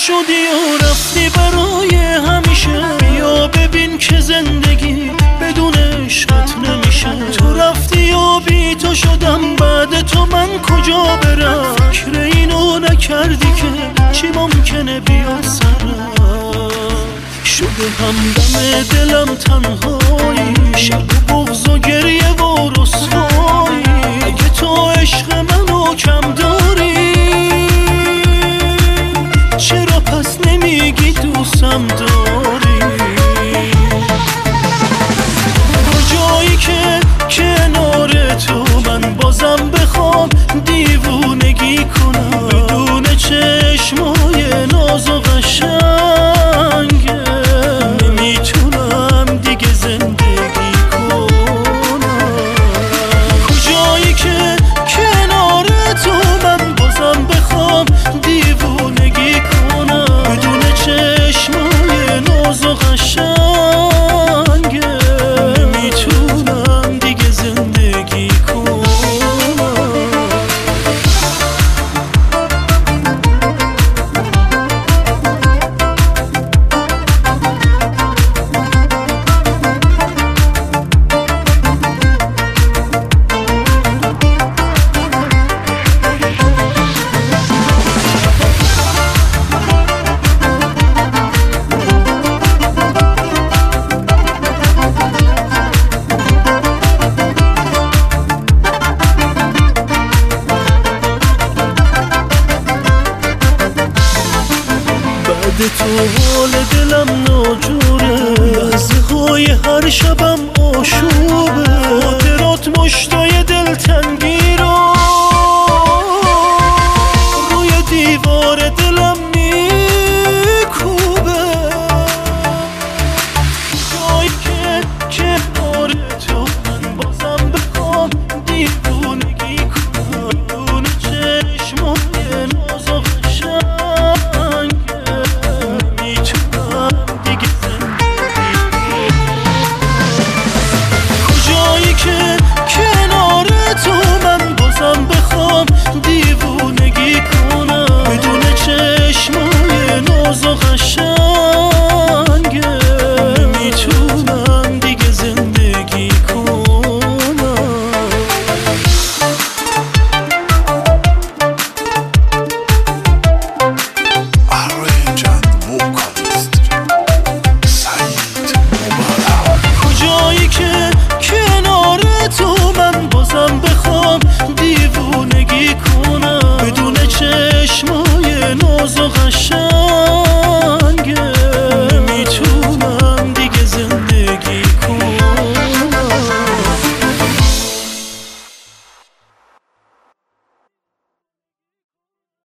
شدی و رفتی برای همیشه. بیا ببین که زندگی بدون عشقت نمیشه. تو رفتی و بی تو شدم، بعد تو من کجا برم؟ فکر اینو نکردی که چی ممکنه بیاد سرم. شده همدم دلم تنهایی، شب و بغض و گریه و رسوایی. اگه تو عشق منو کم داری، چرا پس نمیگی دوستم داری؟ کجایی که کنار تو من بازم بخوام دیوونگی کنم، بدون چشمای ناز و قشنگه نمیتونم دیگه زندگی کنم. کجایی که کنار تو من بازم بخوام دیوونگی کنم، بدون چشمای ناز و قشنگه نمیتونم دیگه زندگی کنم. تو حال دلم ناجوره، لحظه های هر شبم آشوره.